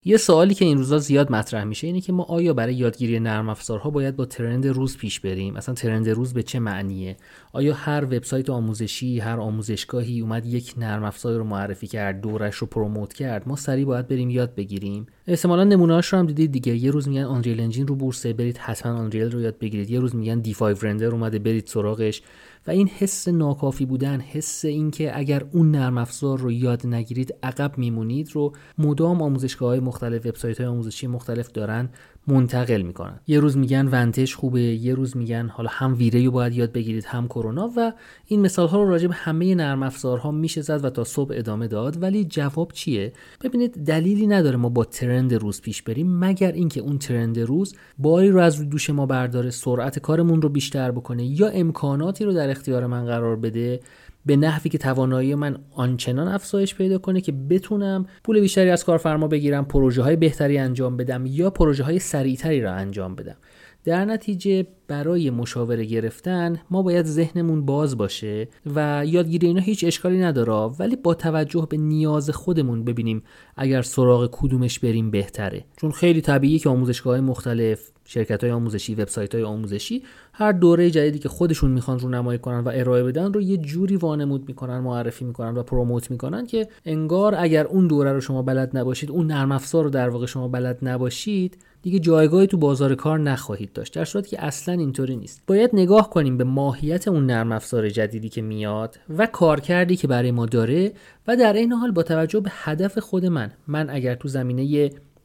یه سوالی که این روزا زیاد مطرح میشه اینه که ما آیا برای یادگیری نرم افزارها باید با ترند روز پیش بریم؟ اصلا ترند روز به چه معنیه؟ آیا هر وبسایت آموزشی، هر آموزشگاهی اومد یک نرم افزار رو معرفی کرد، دورش رو پروموت کرد، ما سریع باید بریم یاد بگیریم؟ احتمالاً نمونه‌هاش رو هم دیدید دیگه. یه روز میگن آنریل انجین رو بورسه، برید حتما آنریل رو یاد بگیرید. یه روز میگن دی5 رندر اومده، برید سراغش. و این حس ناکافی بودن، حس این که اگر اون نرم افزار رو یاد نگیرید عقب میمونید رو مدام آموزشگاه‌های مختلف، وبسایت‌های آموزشی مختلف دارن منتقل میکنن. یه روز میگن ونتج خوبه، یه روز میگن حالا هم ویری رو باید یاد بگیرید هم کرونا، و این مثال‌ها رو راجع به همه نرم افزارها میشه زد و تا صبح ادامه داد. ولی جواب چیه؟ ببینید، دلیلی نداره ما با ترند روز پیش بریم مگر اینکه اون ترند روز باری رو از دوش ما برداره، سرعت کارمون رو بیشتر بکنه یا امکاناتی رو در اختیار من قرار بده به نحوی که توانایی من آنچنان افزایش پیدا کنه که بتونم پول بیشتری از کارفرما بگیرم، پروژه‌های بهتری انجام بدم یا پروژه‌های سریعتری را انجام بدم. در نتیجه برای مشاوره گرفتن ما باید ذهنمون باز باشه و یادگیری اینا هیچ اشکالی نداره، ولی با توجه به نیاز خودمون ببینیم اگر سراغ کدومش بریم بهتره. چون خیلی طبیعیه که آموزشگاه‌های مختلف، شرکت‌های آموزشی، وبسایت‌های آموزشی هر دوره جدیدی که خودشون میخوان رونمایی کنن و ارائه بدن رو یه جوری وانمود میکنن، معرفی میکنن و پروموت میکنن که انگار اگر اون دوره رو شما بلد نباشید، اون نرم افزار رو در واقع شما بلد نباشید، دیگه جایگاهی تو بازار کار نخواهید داشت، در صورتی که اصلا اینطوری نیست. باید نگاه کنیم به ماهیت اون نرم افزار جدیدی که میاد و کارکردی که برای ما داره و در این حال با توجه به هدف خود من اگر تو زمینه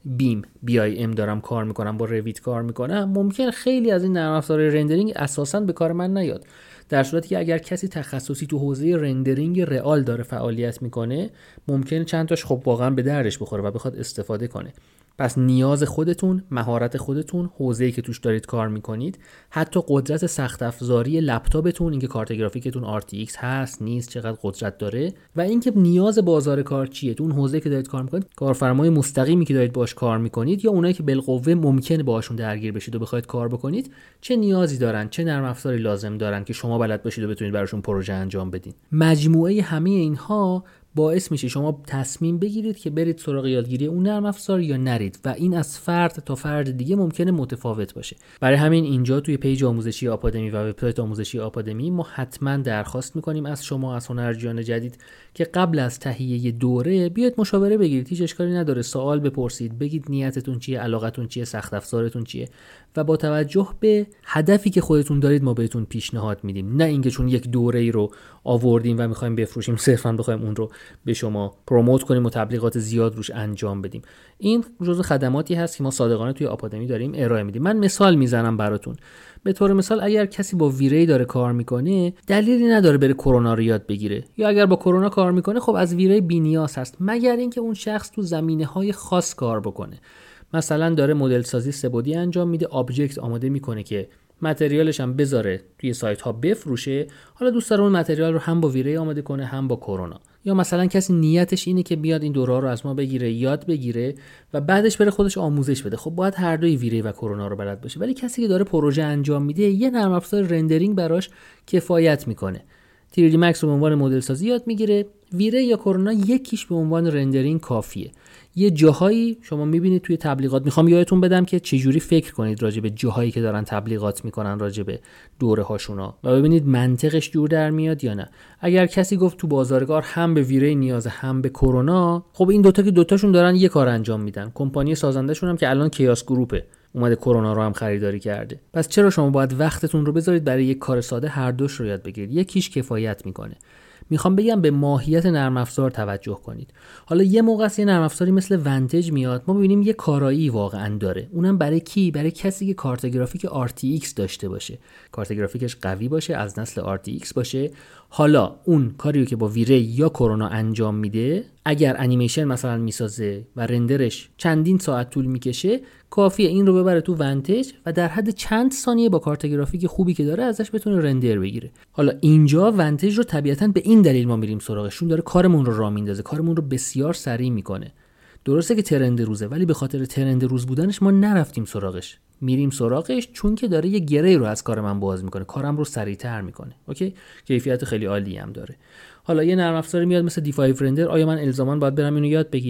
BIM دارم کار میکنم، با رویت کار میکنم، ممکن خیلی از این نرم افزار رندرینگ اساساً به کار من نیاد. در صورتی که اگر کسی تخصصی تو حوزه رندرینگ رئال داره فعالیت میکنه، ممکن چند تاش خب واقعا به دردش بخوره و بخواد استفاده کنه. پس نیاز خودتون، مهارت خودتون، حوزه‌ای که توش دارید کار میکنید، حتی قدرت سخت افزاری لپتاپتون، اینکه کارت گرافیکتون RTX هست نیست، چقدر قدرت داره، و اینکه نیاز بازار کار چیه تو اون حوزه‌ای که دارید کار میکنید، کارفرمای مستقیمی که دارید باش کار میکنید یا اونایی که بالقوه ممکنه باهاشون درگیر بشید و بخواید کار بکنید، چه نیازی دارن، چه نرم افزاری لازم دارن که شما بلد باشید و بتونید براشون پروژه انجام بدین. مجموعه همه اینها باعث میشه شما تصمیم بگیرید که برید سراغ یادگیری اون نرم افزار یا نرید، و این از فرد تا فرد دیگه ممکنه متفاوت باشه. برای همین اینجا توی پیج آموزشی آپادمی و وبسایت آموزشی آپادمی ما حتما درخواست میکنیم از شما، از هنرجویان جدید، که قبل از تهیه دوره بیاید مشاوره بگیرید. هیچ اشکالی نداره، سوال بپرسید، بگید نیتتون چیه، علاقتون چیه، سخت افزارتون چیه، و با توجه به هدفی که خودتون دارید ما بهتون پیشنهاد میدیم. نه اینکه چون یک دوره‌ای رو آوردیم و می‌خوایم بفروشیم صرفاً بخوایم اون رو به شما پروموت کنیم و تبلیغات زیاد روش انجام بدیم. این جزء خدماتی هست که ما صادقانه توی آپادمی داریم ارائه میدیم. من مثال میزنم براتون. به طور مثال اگر کسی با ویری داره کار میکنه، دلیلی نداره بره کرونا رو یاد بگیره، یا اگر با کرونا کار میکنه خب از ویری بی‌نیاز هست، مگر اینکه اون شخص تو زمینه‌های خاص کار بکنه. مثلا داره مدل سازی سه‌بعدی انجام میده، آبجکت آماده میکنه که متریالش هم بذاره توی سایت ها بفروشه، حالا دوست داره اون متریال رو هم با ویری آماده کنه هم با کرونا. یا مثلا کسی نیتش اینه که بیاد این دوره رو از ما بگیره، یاد بگیره و بعدش بره خودش آموزش بده، خب باید هر دوی ویری و کرونا رو بلد باشه. ولی کسی که داره پروژه انجام میده، یه نرم افزار رندرینگ براش کفایت میکنه، 3D Max رو به عنوان مدل سازی یاد میگیره، ویری یا کرونا یکیش به عنوان رندرینگ کافیه. یه جاهایی شما میبینید توی تبلیغات، میخوام یادتون بدم که چجوری فکر کنید راجع به جاهایی که دارن تبلیغات میکنن راجع به دوره هاشونا و ببینید منطقش جور در میاد یا نه. اگر کسی گفت تو بازارگار هم به ویری نیازه هم به کرونا، خب این دوتا که دوتاشون دارن یه کار انجام میدن. کمپانی سازندهشون هم که الان کیاس گروپه، اومده کرونا رو هم خریداری کرده. پس چرا شما باید وقتتون رو بذارید برای یک کار ساده هر دوش رو یاد بگیرید؟ یکیش کفایت میکنه. میخوام بگم به ماهیت نرم افزار توجه کنید. حالا یه موقع است یه نرم افزاری مثل ونتج میاد، ما ببینیم یه کارایی واقعا داره، اونم برای کی؟ برای کسی که کارت گرافیک RTX داشته باشه، کارت گرافیکش قوی باشه، از نسل RTX باشه. حالا اون کاریو که با ویری یا کرونا انجام میده، اگر انیمیشن مثلا میسازه و رندرش چندین ساعت طول میکشه، کافیه این رو ببره تو ونتج و در حد چند ثانیه با کارت گرافیک خوبی که داره ازش بتونه رندر بگیره. حالا اینجا ونتج رو طبیعتاً به این دلیل ما میریم سراغشون، داره کارمون رو راه میندازه، کارمون رو بسیار سریع میکنه. درسته که ترند روزه، ولی به خاطر ترند روز بودنش ما نرفتیم سراغش. میریم سراغش چون که داره یه گره رو از کار من باز میکنه، کارم رو سریعتر میکنه. اوکی، کیفیت خیلی عالی هم داره. حالا یه نرم افزاری میاد مثل دی5 رندر، آیا من الزاما باید برم اینو یاد بگیرم؟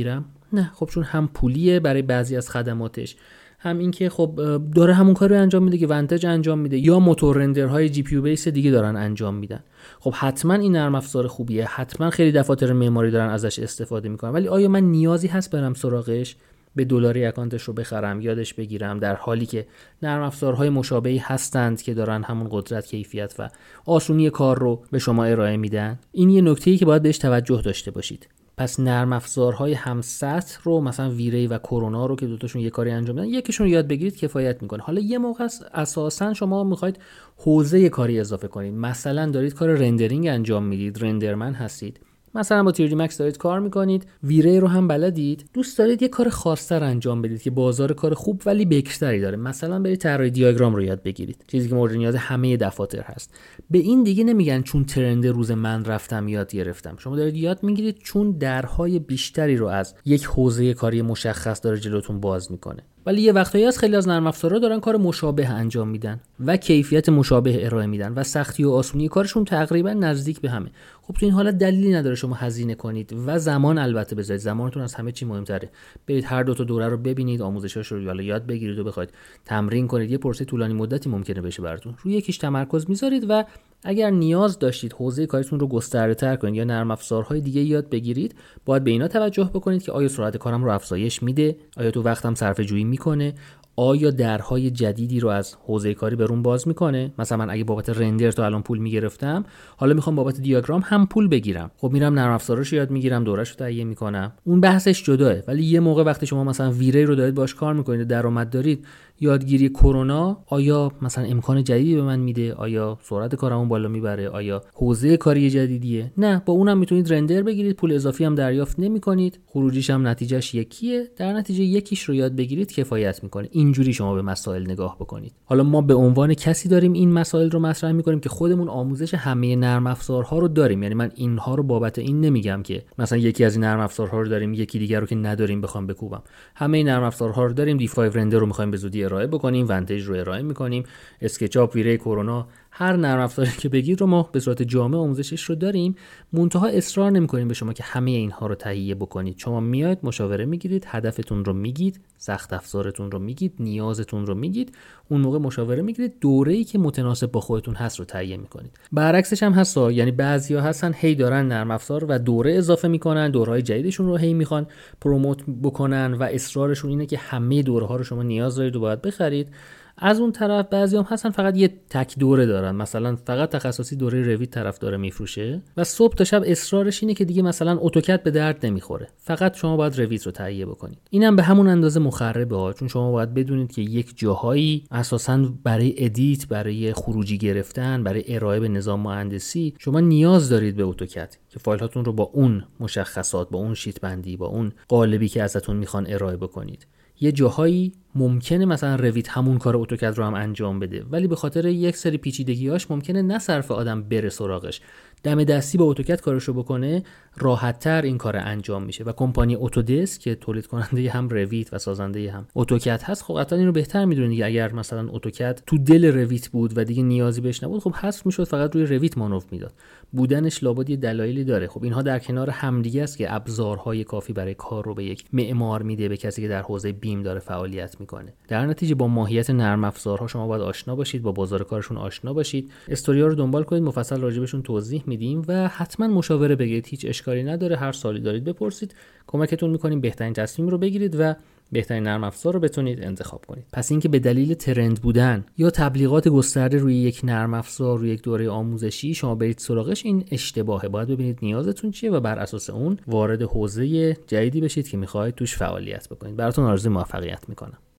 نه، خب چون هم پولیه برای بعضی از خدماتش، هم این که خب داره همون کاری رو انجام میده که ونتج انجام میده یا موتور رندرهای جی پی یو بیس دیگه دارن انجام میدن. خب حتما این نرم افزار خوبیه، حتما خیلی دفاتر معماری دارن ازش استفاده میکنن، ولی آیا من نیازی هست برم سراغش، به دلاری اکانتش رو بخرم، یادش بگیرم، در حالی که نرم افزارهای مشابهی هستند که دارن همون قدرت، کیفیت و آسونی کار رو به شما ارائه میدن؟ این یه نکته‌ای که باید بهش توجه داشته باشید. پس نرم افزارهای هم سطح رو مثلا ویری و کرونا رو که دوتاشون یه کاری انجام میدن، یکیشون رو یاد بگیرید کفایت میکنه. حالا یه موقع اساسا شما میخواید حوزه کاری اضافه کنید، مثلا دارید کار رندرینگ انجام میدید، رندرمن هستید، مثلا با 3D Max دارید کار میکنید، ویری رو هم بلدید، دوست دارید یه کار خاص‌تر انجام بدید که بازار کار خوب ولی بکشتری داره، مثلا برید طراحی دیاگرام رو یاد بگیرید، چیزی که مورد نیاز همه دفاتر هست. به این دیگه نمیگن چون ترند روز من رفتم یاد گرفتم، شما دارید یاد میگیرید چون درهای بیشتری رو از یک حوزه کاری مشخص داره جلوتون باز میکنه. ولی یه وقتایی از خیلی از نرم افزارها دارن کار مشابه انجام میدن و کیفیت مشابه ارائه میدن و سختی و آسونی کارشون تقریبا نزدیک به همه. خب تو این حالت دلیلی نداره شما هزینه کنید و زمان البته بذارید، زمانتون از همه چی مهمتره. برید هر دو تا دوره رو ببینید، آموزشاش رو حالا یاد بگیرید و بخواید تمرین کنید، یه پروسه طولانی مدتی ممکنه بشه براتون. روی یکیش تمرکز میذارید و اگر نیاز داشتید حوزه کارتون رو گسترده‌تر کنید یا نرم افزارهای دیگه یاد بگیرید، باید به اینا توجه بکنید که آیا سرعت کارم رو افزایش میده، آیا تو وقتم صرفه‌جویی میکنه، آیا درهای جدیدی رو از حوزه کاری برون باز میکنه. مثلا من اگه بابت رندر تا الان پول میگرفتم، حالا میخوام بابت دیاگرام هم پول بگیرم، خب میرم نرم افزارش یاد میگیرم، دوره‌شو تهیه میکنم، اون بحثش جداه. ولی یه موقع وقتی شما مثلا ویری رو دارید باش کار میکنید، درآمد دارید، یادگیری کرونا آیا مثلا امکان جدیدی به من میده، آیا سرعت کارمو بالا میبره، آیا حوزه کاری جدیدیه؟ نه، با اونم میتونید رندر بگیرید، پول اضافی هم دریافت نمیکنید، خروجیش هم نتیجهش یکیه، در نتیجه یکیش رو یاد بگیرید کفایت میکنه. اینجوری شما به مسائل نگاه بکنید. حالا ما به عنوان کسی داریم این مسائل رو مطرح میکنیم که خودمون آموزش همه نرم افزارها رو داریم، یعنی من اینها رو بابت این نمیگم که مثلا یکی از این نرم افزارها رو داریم یکی دیگر رو که نداریم بخوام بکوبم. همه نرم افزارها رو داریم، دی 5 رندر رو میخوایم به زودی ارائه بکنیم، ونتج رو ارائه میکنیم، اسکچ آپ، ویری، کرونا، هر نرم افزاری که بگید رو ما به صورت جامع آموزشش رو داریم. منتها اصرار نمی‌کنیم به شما که همه اینها رو تهیه بکنید. شما میاید مشاوره میگیرید، هدفتون رو میگید، سخت افزارتون رو میگید، نیازتون رو میگید، اون موقع مشاوره میگیرید، دوره‌ای که متناسب با خودتون هست رو تهیه میکنید. برعکسش هم هست، یعنی بعضیا هستن هی دارن نرم افزار و دوره اضافه میکنن، دوره‌های جدیدشون رو هی میخوان پروموت بکنن و اصرارشون اینه که همه دوره‌ها رو شما نیاز دارید و باید بخرید. از اون طرف بعضی هم هستن فقط یه تک دوره دارن، مثلا فقط تخصصی دوره رویت طرف داره میفروشه و صبح تا شب اصرارش اینه که دیگه مثلا اتوکد به درد نمیخوره، فقط شما باید رویت رو تهیه بکنید. اینم به همون اندازه مخربه، چون شما باید بدونید که یک جاهایی اساساً برای ادیت، برای خروجی گرفتن، برای ارائه به نظام مهندسی شما نیاز دارید به اتوکد که فایل هاتون رو با اون مشخصات، با اون شیت بندی، با اون قالبی که ازتون میخوان ارائه بکنید. یه جاهایی ممکنه مثلا رویت همون کار اتوکد رو هم انجام بده، ولی به خاطر یک سری پیچیدگی‌هاش ممکنه نه صرف آدم بره سراغش، دم دستی با اتوکد کارشو بکنه، راحت‌تر این کار انجام میشه. و کمپانی اتودسک که تولید کننده هم رویت و سازنده هم اتوکد هست، خب قطعا اینو بهتر میدونه دیگه. اگر مثلا اتوکد تو دل رویت بود و دیگه نیازی بهش نبود، خب حذف میشد، فقط روی رویت مانور میداد. بودنش لابد یه دلایلی داره. خب اینها در کنار همدیگه است که ابزارهای کافی برای کار رو به یک معمار میده، به کسی که در حوزه بیم داره فعالیت میکنه. در نتیجه با ماهیت نرم افزارها شما باید آشنا باشید، با بازار کارشون آشنا باشید، استوریا رو دنبال کنید، مفصل راجبشون توضیح میدیم و حتما مشاوره بگیرید. هیچ اشکالی نداره، هر سوالی دارید بپرسید، کمکتون میکنیم بهترین تصمیم رو بگیرید و بهترین نرم افزار رو بتونید انتخاب کنید. پس اینکه به دلیل ترند بودن یا تبلیغات گسترده روی یک نرم افزار، روی یک دوره آموزشی شما برید سراغش، این اشتباهه. باید ببینید نیازتون چیه و بر اساس اون وارد حوزه جدیدی بشید که میخواهید توش فعالیت بکنید. براتون آرزوی موفقیت میکنم.